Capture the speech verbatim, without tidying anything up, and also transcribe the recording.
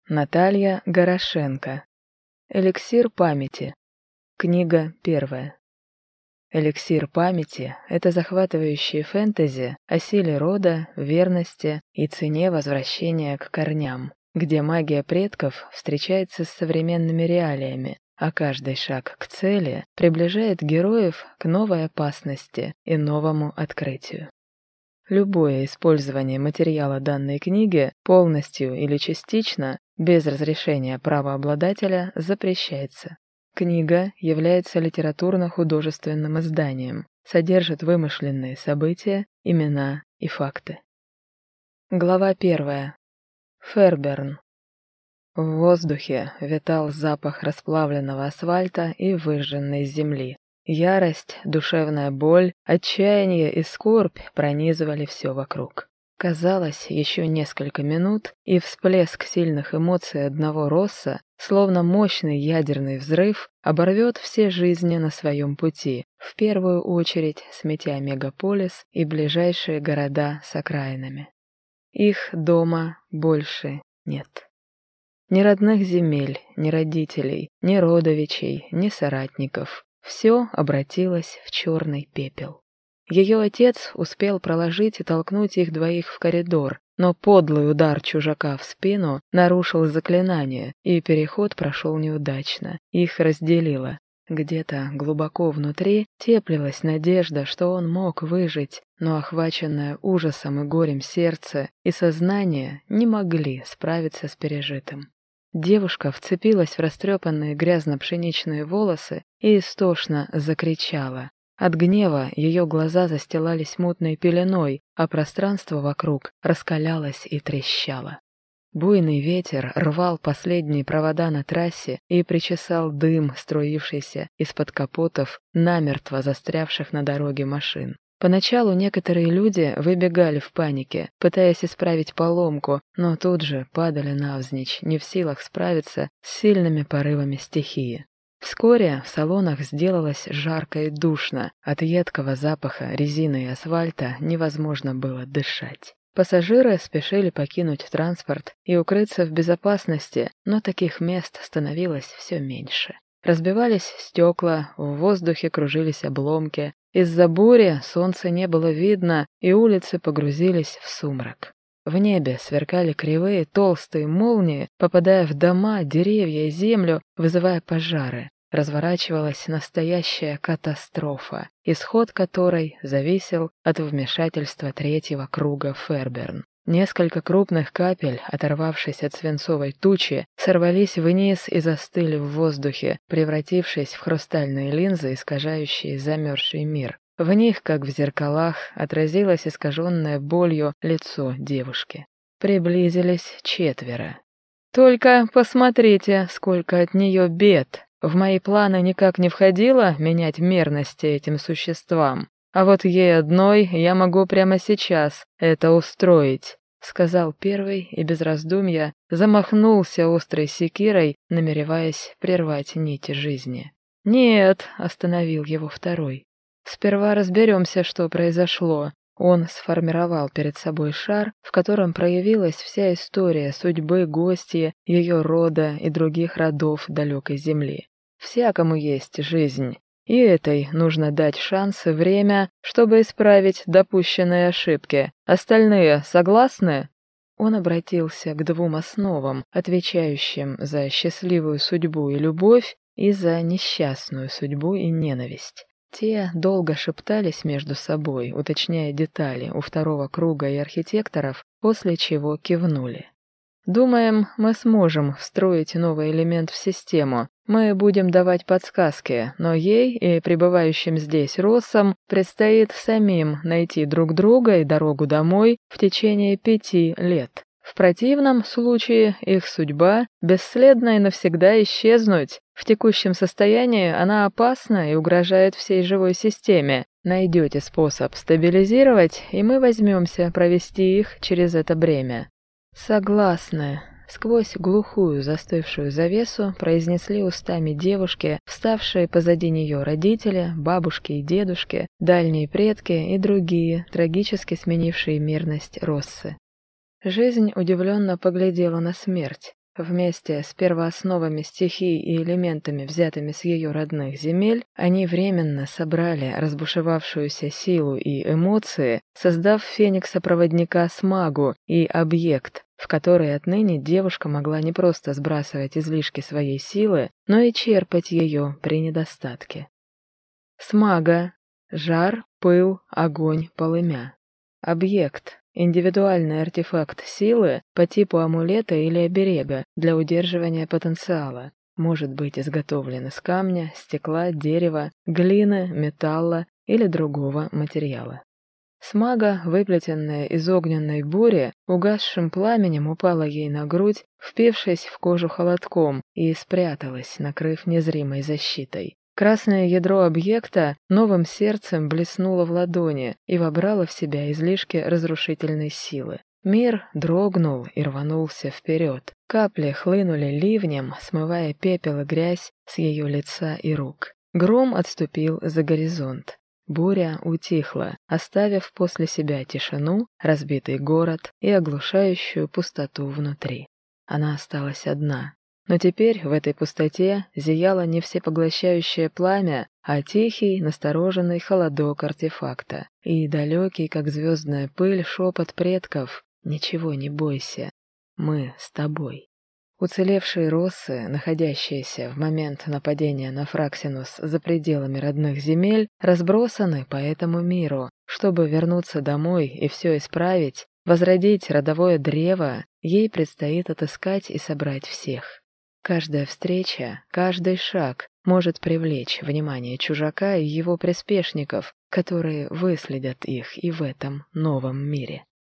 Наталья Горошенко. Эликсир памяти. Книга первая. Эликсир памяти – это захватывающие фэнтези о силе рода, верности и цене возвращения к корням, где магия предков встречается с современными реалиями, а каждый шаг к цели приближает героев к новой опасности и новому открытию. Любое использование материала данной книги полностью или частично, без разрешения правообладателя, запрещается. Книга является литературно-художественным изданием, содержит вымышленные события, имена и факты. Глава первая. Ферберн. В воздухе витал запах расплавленного асфальта и выжженной земли. Ярость, душевная боль, отчаяние и скорбь пронизывали все вокруг. Казалось, еще несколько минут, и всплеск сильных эмоций одного Росса, словно мощный ядерный взрыв, оборвет все жизни на своем пути, в первую очередь сметя мегаполис и ближайшие города с окраинами. Их дома больше нет. Ни родных земель, ни родителей, ни родовичей, ни соратников. Все обратилось в черный пепел. Ее отец успел проложить и толкнуть их двоих в коридор, но подлый удар чужака в спину нарушил заклинание, и переход прошел неудачно. Их разделило. Где-то глубоко внутри теплилась надежда, что он мог выжить, но охваченное ужасом и горем сердце и сознание не могли справиться с пережитым. Девушка вцепилась в растрепанные грязно-пшеничные волосы и истошно закричала. От гнева ее глаза застилались мутной пеленой, а пространство вокруг раскалялось и трещало. Буйный ветер рвал последние провода на трассе и причесал дым, струившийся из-под капотов намертво застрявших на дороге машин. Поначалу некоторые люди выбегали в панике, пытаясь исправить поломку, но тут же падали навзничь, не в силах справиться с сильными порывами стихии. Вскоре в салонах сделалось жарко и душно, от едкого запаха резины и асфальта невозможно было дышать. Пассажиры спешили покинуть транспорт и укрыться в безопасности, но таких мест становилось все меньше. Разбивались стекла, в воздухе кружились обломки. Из-за бури солнца не было видно, и улицы погрузились в сумрак. В небе сверкали кривые толстые молнии, попадая в дома, деревья и землю, вызывая пожары. Разворачивалась настоящая катастрофа, исход которой зависел от вмешательства третьего круга Ферберн. Несколько крупных капель, оторвавшись от свинцовой тучи, сорвались вниз и застыли в воздухе, превратившись в хрустальные линзы, искажающие замерзший мир. В них, как в зеркалах, отразилось искаженное болью лицо девушки. Приблизились четверо. «Только посмотрите, сколько от нее бед! В мои планы никак не входило менять мерности этим существам. А вот ей одной я могу прямо сейчас это устроить», — сказал первый и без раздумья замахнулся острой секирой, намереваясь прервать нити жизни. «Нет», — остановил его второй. «Сперва разберемся, что произошло». Он сформировал перед собой шар, в котором проявилась вся история судьбы гостья, ее рода и других родов далекой земли. Всякому есть жизнь. И этой нужно дать шанс и время, чтобы исправить допущенные ошибки. Остальные согласны?» Он обратился к двум основам, отвечающим за счастливую судьбу и любовь, и за несчастную судьбу и ненависть. Те долго шептались между собой, уточняя детали у второго круга и архитекторов, после чего кивнули. «Думаем, мы сможем встроить новый элемент в систему. Мы будем давать подсказки, но ей и пребывающим здесь Россам предстоит самим найти друг друга и дорогу домой в течение пяти лет. В противном случае их судьба – бесследно и навсегда исчезнуть. В текущем состоянии она опасна и угрожает всей живой системе. Найдете способ стабилизировать, и мы возьмемся провести их через это бремя». «Согласны», — сквозь глухую застывшую завесу произнесли устами девушки, вставшие позади нее родители, бабушки и дедушки, дальние предки и другие, трагически сменившие мирность Россы. Жизнь удивленно поглядела на смерть. Вместе с первоосновами стихий и элементами, взятыми с ее родных земель, они временно собрали разбушевавшуюся силу и эмоции, создав Феникса-проводника Смагу и объект, в который отныне девушка могла не просто сбрасывать излишки своей силы, но и черпать ее при недостатке. Смага — жар, пыл, огонь, полымя. Объект — индивидуальный артефакт силы по типу амулета или оберега для удерживания потенциала. Может быть изготовлен из камня, стекла, дерева, глины, металла или другого материала. Смага, выплетенная из огненной бури, угасшим пламенем упала ей на грудь, впившись в кожу холодком, и спряталась, накрыв незримой защитой. Красное ядро объекта новым сердцем блеснуло в ладони и вобрало в себя излишки разрушительной силы. Мир дрогнул и рванулся вперед. Капли хлынули ливнем, смывая пепел и грязь с ее лица и рук. Гром отступил за горизонт. Буря утихла, оставив после себя тишину, разбитый город и оглушающую пустоту внутри. Она осталась одна. Но теперь в этой пустоте зияло не всепоглощающее пламя, а тихий, настороженный холодок артефакта и далекий, как звездная пыль, шепот предков: «Ничего не бойся, мы с тобой». Уцелевшие россы, находящиеся в момент нападения на Фраксинус за пределами родных земель, разбросаны по этому миру. Чтобы вернуться домой и все исправить, возродить родовое древо, ей предстоит отыскать и собрать всех. Каждая встреча, каждый шаг может привлечь внимание чужака и его приспешников, которые выследят их и в этом новом мире.